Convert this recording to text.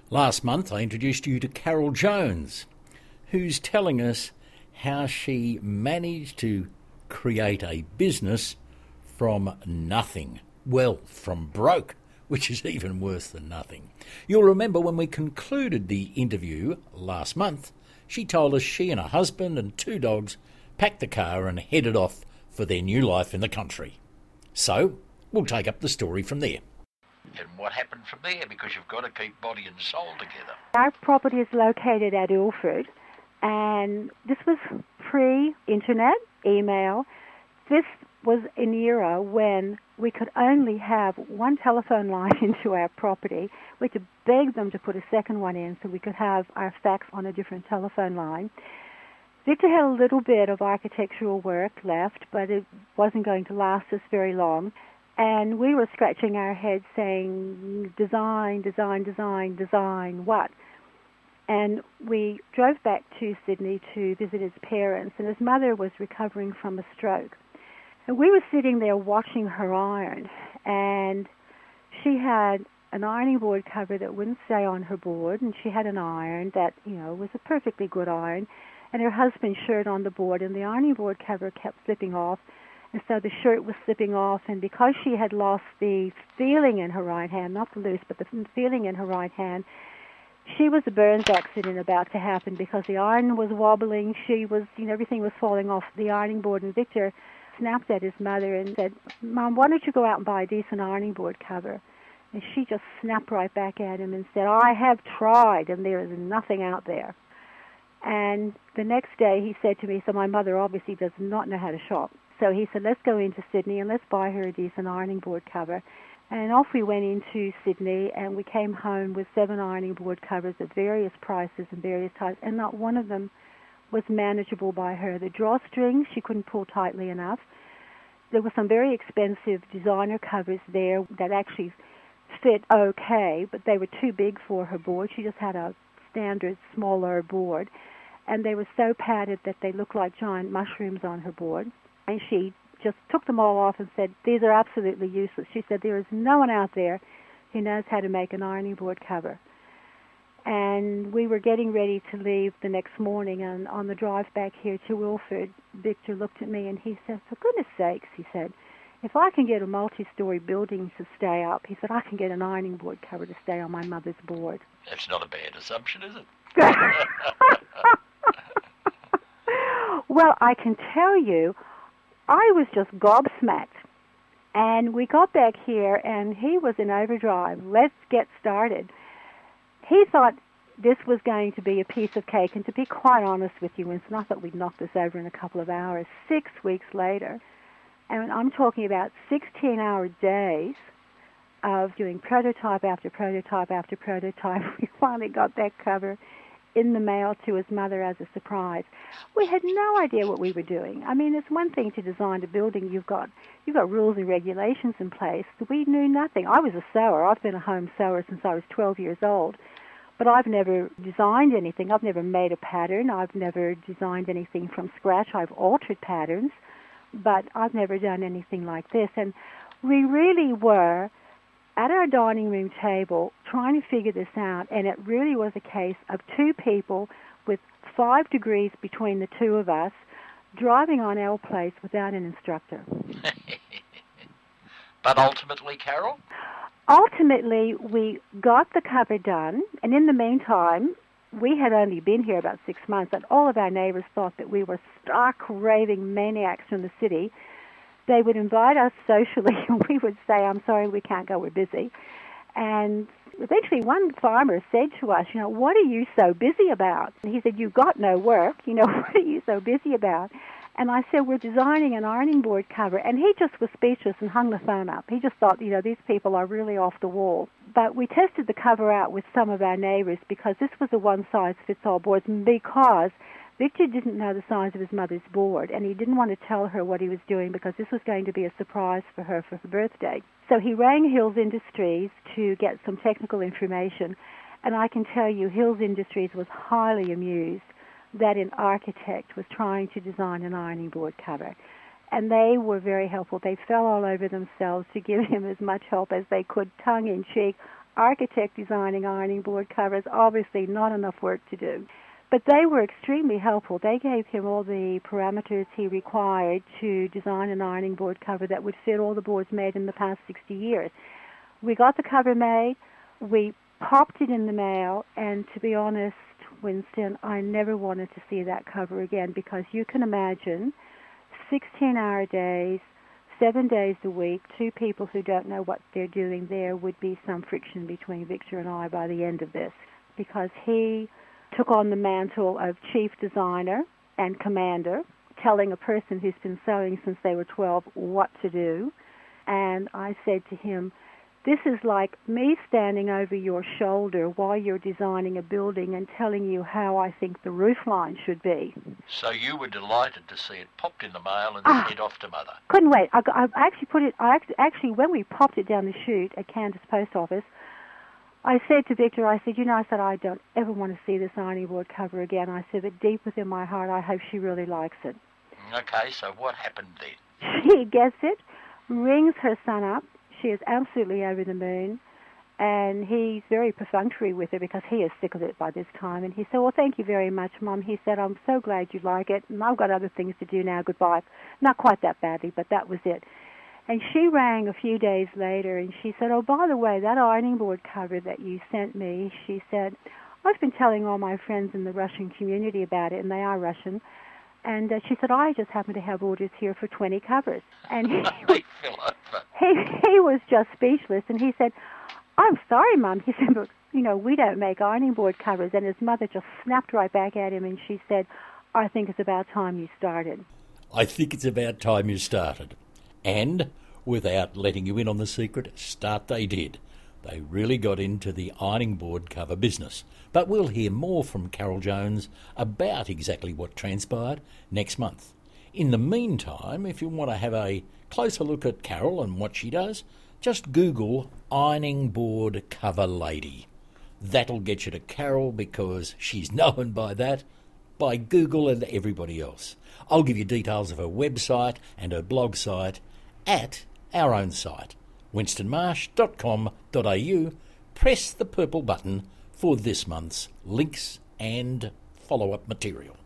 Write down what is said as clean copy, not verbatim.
Last month I introduced you to Carol Jones, who's telling us how she managed to create a business from nothing. Well, from broke, which is even worse than nothing. You'll remember when we concluded the interview last month, she told us she and her husband and 2 dogs packed the car and headed off for their new life in the country. So, we'll take up the story from there. And what happened from there? Because you've got to keep body and soul together. Our property is located at Ilford, and this was pre-internet, email. This was an era when we could only have one telephone line into our property. We had to beg them to put a second one in so we could have our fax on a different telephone line. Victor had a little bit of architectural work left, but it wasn't going to last us very long. And we were scratching our heads saying, design, design, design, design, what? And we drove back to Sydney to visit his parents, and his mother was recovering from a stroke. And we were sitting there watching her iron, and she had an ironing board cover that wouldn't stay on her board, and she had an iron that, was a perfectly good iron, and her husband's shirt on the board, and the ironing board cover kept slipping off. And so the shirt was slipping off, and because she had lost the feeling in her right hand, not the loose, but the feeling in her right hand, she was a burns accident about to happen because the iron was wobbling. She was, everything was falling off the ironing board, and Victor snapped at his mother and said, "Mom, why don't you go out and buy a decent ironing board cover?" And she just snapped right back at him and said, "I have tried, and there is nothing out there." And the next day he said to me, so my mother obviously does not know how to shop, so he said, "Let's go into Sydney and let's buy her a decent ironing board cover." And off we went into Sydney, and we came home with 7 ironing board covers at various prices and various types, and not one of them was manageable by her. The drawstrings she couldn't pull tightly enough. There were some very expensive designer covers there that actually fit okay, but they were too big for her board. She just had a standard smaller board, and they were so padded that they looked like giant mushrooms on her board. And she just took them all off and said, "These are absolutely useless." She said, "There is no one out there who knows how to make an ironing board cover." And we were getting ready to leave the next morning, and on the drive back here to Wilford, Victor looked at me and he said, "For goodness sakes," he said, "if I can get a multi-story building to stay up," he said, "I can get an ironing board cover to stay on my mother's board." That's not a bad assumption, is it? Well, I can tell you, I was just gobsmacked. And we got back here, and he was in overdrive. Let's get started. He thought this was going to be a piece of cake, and to be quite honest with you, Winston, I thought we'd knock this over in a couple of hours. 6 weeks later, and I'm talking about 16-hour days of doing prototype after prototype after prototype, we finally got that cover in the mail to his mother as a surprise. We had no idea what we were doing. I mean, it's one thing to design a building. You've got rules and regulations in place. We knew nothing. I was a sewer. I've been a home sewer since I was 12 years old. But I've never designed anything. I've never made a pattern. I've never designed anything from scratch. I've altered patterns, but I've never done anything like this. And we really were at our dining room table trying to figure this out, and it really was a case of 2 people with 5 degrees between the 2 of us driving on our place without an instructor. But ultimately, Carol? Ultimately, we got the cover done, and in the meantime, we had only been here about 6 months, and all of our neighbors thought that we were stark raving maniacs from the city. They would invite us socially, and we would say, "I'm sorry, we can't go, we're busy." And eventually one farmer said to us, "What are you so busy about?" And he said, "You've got no work, what are you so busy about?" And I said, "We're designing an ironing board cover." And he just was speechless and hung the phone up. He just thought, these people are really off the wall. But we tested the cover out with some of our neighbors because this was a one-size-fits-all board, because Victor didn't know the size of his mother's board, and he didn't want to tell her what he was doing because this was going to be a surprise for her birthday. So he rang Hills Industries to get some technical information, and I can tell you Hills Industries was highly amused that an architect was trying to design an ironing board cover. And they were very helpful. They fell all over themselves to give him as much help as they could, tongue-in-cheek. architect designing ironing board covers, obviously not enough work to do. But they were extremely helpful. They gave him all the parameters he required to design an ironing board cover that would fit all the boards made in the past 60 years. We got the cover made, we popped it in the mail, and to be honest, Winston, I never wanted to see that cover again, because you can imagine 16-hour days, 7 days a week, two people who don't know what they're doing there would be some friction between Victor and I by the end of this, because he took on the mantle of chief designer and commander, telling a person who's been sewing since they were 12 what to do. And I said to him, this is like me standing over your shoulder while you're designing a building and telling you how I think the roof line should be. So you were delighted to see it popped in the mail and sent off to Mother. Couldn't wait. I actually put it. Actually, when we popped it down the chute at Candace Post Office, I said to Victor, I said, I don't ever want to see this ironing board cover again. I said, but deep within my heart, I hope she really likes it. Okay, so what happened then? She gets it, rings her son up. She is absolutely over the moon, and he's very perfunctory with her because he is sick of it by this time. And he said, well, thank you very much, Mum. He said, I'm so glad you like it, and I've got other things to do now. Goodbye. Not quite that badly, but that was it. And she rang a few days later, and she said, oh, by the way, that ironing board cover that you sent me, she said, I've been telling all my friends in the Russian community about it, and they are Russian. And she said, I just happen to have orders here for 20 covers. And he was just speechless. And he said, I'm sorry, Mum. He said, but, we don't make ironing board covers. And his mother just snapped right back at him, and she said, I think it's about time you started. I think it's about time you started. And without letting you in on the secret, start they did. They really got into the ironing board cover business. But we'll hear more from Carol Jones about exactly what transpired next month. In the meantime, if you want to have a closer look at Carol and what she does, just Google ironing board cover lady. That'll get you to Carol, because she's known by that, by Google and everybody else. I'll give you details of her website and her blog site at our own site, winstonmarsh.com.au. Press the purple button for this month's links and follow-up material.